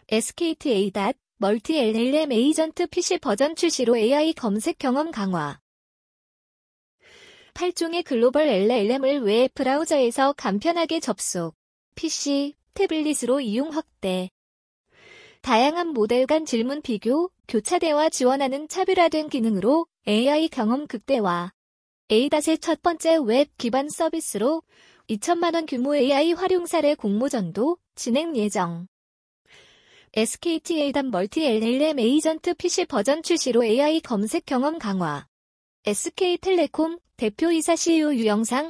SKT A.DOT 멀티 LLM 에이전트 PC 버전 출시로 AI 검색 경험 강화. 8종의 글로벌 LLM을 웹 브라우저에서 간편하게 접속, PC, 태블릿으로 이용 확대. 다양한 모델 간 질문 비교, 교차 대화 지원하는 차별화된 기능으로 AI 경험 극대화. A.DOT의 첫 번째 웹 기반 서비스로 2천만 원 규모 AI 활용 사례 공모전도 진행 예정. SKT A.DOT 멀티 LLM 에이전트 PC 버전 출시로 AI 검색 경험 강화. SK텔레콤 대표이사 CEO 유영상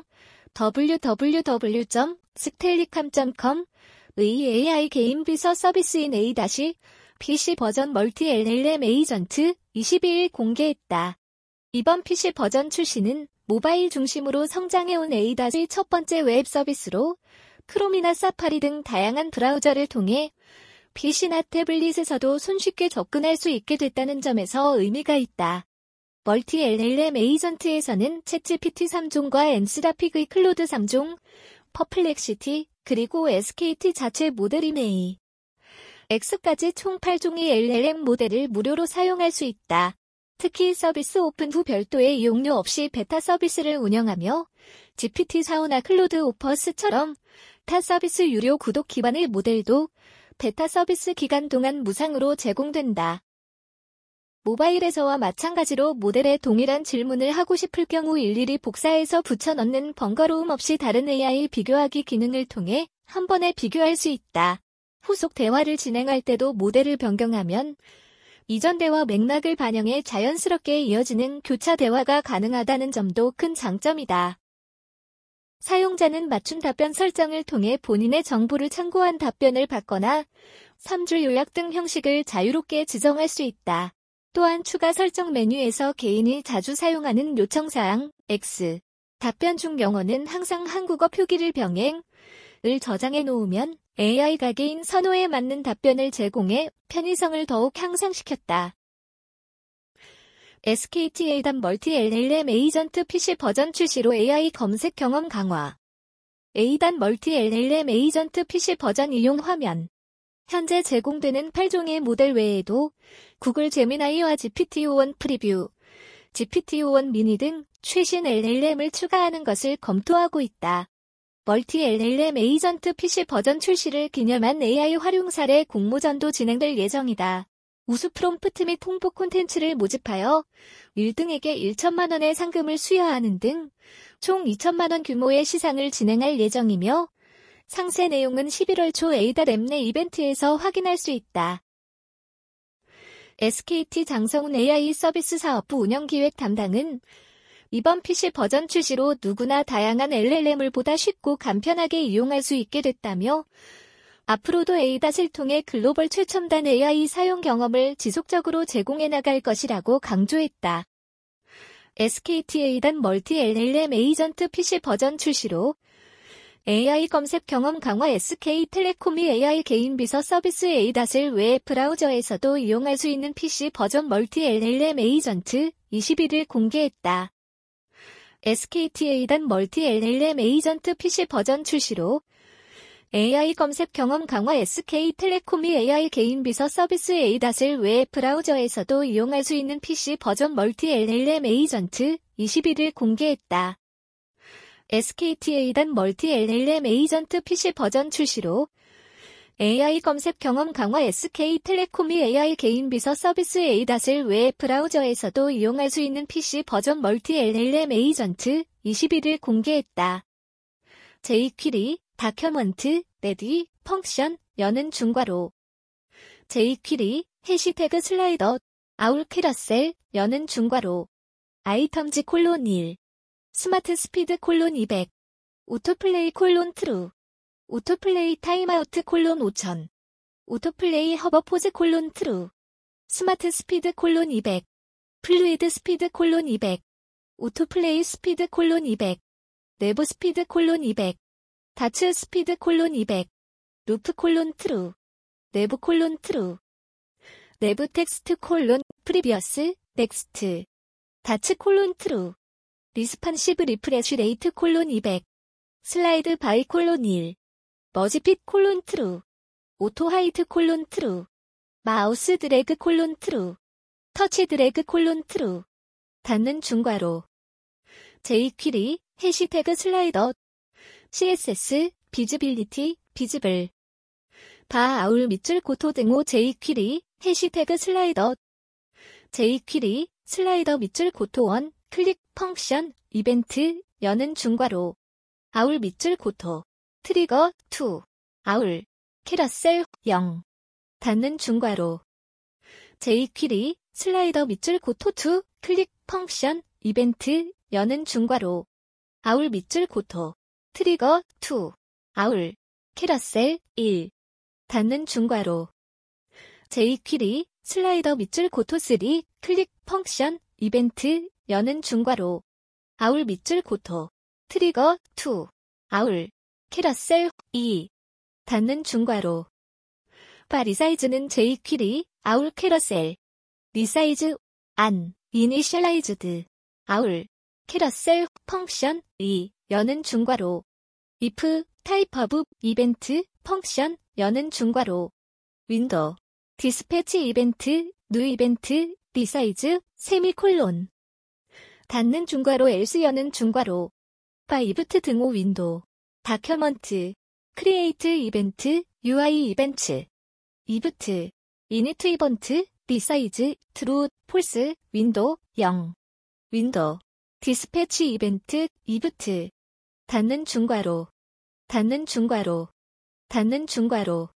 www.stellicom.com의 AI 개인 비서 서비스인 A.DOT이 PC 버전 멀티 LLM 에이전트 22일 공개했다. 이번 PC 버전 출시는 모바일 중심으로 성장해온 A.DOT의 첫 번째 웹 서비스로 크롬이나 사파리 등 다양한 브라우저를 통해 PC나 태블릿에서도 손쉽게 접근할 수 있게 됐다는 점에서 의미가 있다. 멀티 LLM 에이전트에서는 챗GPT 3종과 엔스라픽의 클로드 3종, 퍼플렉시티, 그리고 SKT 자체 모델인 A. X까지 총 8종의 LLM 모델을 무료로 사용할 수 있다. 특히 서비스 오픈 후 별도의 이용료 없이 베타 서비스를 운영하며 GPT-4오나 클로드 오퍼스처럼 타 서비스 유료 구독 기반의 모델도 베타 서비스 기간 동안 무상으로 제공된다. 모바일에서와 마찬가지로 모델에 동일한 질문을 하고 싶을 경우 일일이 복사해서 붙여넣는 번거로움 없이 다른 AI 비교하기 기능을 통해 한 번에 비교할 수 있다. 후속 대화를 진행할 때도 모델을 변경하면 이전 대화 맥락을 반영해 자연스럽게 이어지는 교차 대화가 가능하다는 점도 큰 장점이다. 사용자는 맞춤 답변 설정을 통해 본인의 정보를 참고한 답변을 받거나 3줄 요약 등 형식을 자유롭게 지정할 수 있다. 또한 추가 설정 메뉴에서 개인이 자주 사용하는 요청사항, X, 답변 중 영어는 항상 한국어 표기를 병행을 저장해 놓으면 AI가 개인 선호에 맞는 답변을 제공해 편의성을 더욱 향상시켰다. SKT A.DOT 멀티 LLM 에이전트 PC 버전 출시로 AI 검색 경험 강화. A.DOT 멀티 LLM 에이전트 PC 버전 이용 화면. 현재 제공되는 8종의 모델 외에도 구글 제미나이와 GPT-5원 프리뷰, GPT-5원 미니 등 최신 LLM을 추가하는 것을 검토하고 있다. 멀티 LLM 에이전트 PC 버전 출시를 기념한 AI 활용 사례 공모전도 진행될 예정이다. 우수 프롬프트 및 홍보 콘텐츠를 모집하여 1등에게 1천만 원의 상금을 수여하는 등 총 2천만 원 규모의 시상을 진행할 예정이며 상세 내용은 11월 초 A.DOT 앱내 이벤트에서 확인할 수 있다. SKT 장성훈 AI 서비스 사업부 운영기획 담당은 이번 PC 버전 출시로 누구나 다양한 LLM을 보다 쉽고 간편하게 이용할 수 있게 됐다며 앞으로도 A.DOT을 통해 글로벌 최첨단 AI 사용 경험을 지속적으로 제공해 나갈 것이라고 강조했다. SKT A.DOT 멀티 LLM 에이전트 PC 버전 출시로 AI 검색 경험 강화. SK텔레콤이 AI 개인 비서 서비스 A.DOT을 웹 브라우저에서도 이용할 수 있는 PC 버전 멀티 LLM 에이전트 21일 공개했다. SKT A.DOT 멀티 LLM 에이전트 PC 버전 출시로 AI 검색 경험 강화. SK텔레콤이 AI 개인 비서 서비스 A.DOT을 웹 브라우저에서도 이용할 수 있는 PC 버전 멀티 LLM 에이전트 21일 공개했다. SKT A.DOT 멀티 LLM 에이전트 PC 버전 출시로 AI 검색 경험 강화. SK텔레콤이 AI 개인 비서 서비스 A.DOT을 웹 브라우저에서도 이용할 수 있는 PC 버전 멀티 LLM 에이전트 21일 공개했다. jQuery, 다큐먼트, 레디, 펑션, 여는 중괄호. jQuery, 해시태그 슬라이더, 아울 캐러셀, 여는 중괄호. 아이템즈 콜론 1. 스마트 스피드 콜론 200. 오토플레이 콜론 트루. 오토플레이 타임아우트 콜론 5000. 오토플레이 허버 포즈 콜론 트루. 스마트 스피드 콜론 200. 플루이드 스피드 콜론 200. 오토플레이 스피드 콜론 200. 내부 스피드 콜론 200. 다츠 스피드 콜론 200. 루프 콜론 트루. 내부 콜론 트루. 내부 텍스트 콜론 프리비어스 넥스트. 다츠 콜론 트루. 리스판시브 리프레쉬 레이트 콜론 200. 슬라이드 바이 콜론 1. 머지핏 콜론 트루. 오토 하이트 콜론 트루. 마우스 드래그 콜론 트루. 터치 드래그 콜론 트루. 닫는 중괄호. jQuery, 해시태그 슬라이더. CSS, 비즈빌리티, 비즈블. 바 아울 밑줄 고토 등호 jQuery, 해시태그 슬라이더. jQuery, 슬라이더 밑줄 고토 원, 클릭 펑션, 이벤트, 여는 중괄호. 아울 밑줄 고토. 트리거, 2. 아울. 캐러셀, 0. 닫는 중괄호. jQuery, 슬라이더 밑줄 고토 2, 클릭 펑션, 이벤트, 여는 중괄호. 아울 밑줄 고토. 트리거, 2. 아울. 캐러셀, 1. 닫는 중괄호. jQuery, 슬라이더 밑줄 고토 3, 클릭 펑션, 이벤트, 여는 중괄호. 아울 밑줄 고토. 트리거, 2. 아울. 캐러셀, 2. 닫는 중괄호. 바 리사이즈는 jQuery, 아울 캐러셀. 리사이즈, 안, 이니셜라이즈드. 아울. 캐러셀, 펑션, 2. 여는 중괄호. if, 타입 오브, 이벤트, 펑션, 여는 중괄호. 윈도우. 디스패치 이벤트, 뉴 이벤트, 리사이즈, 세미콜론. 닫는 중괄호 else 여는 중괄호. 바 이브트 등호 윈도우. 다큐먼트. 크리에이트 이벤트, UI 이벤트. 이브트. 이니트 이벤트, 리사이즈, 트루, 폴스, 윈도우, 0. 윈도우. 디스패치 이벤트, 이브트. 닫는 중괄호. 닫는 중괄호. 닫는 중괄호.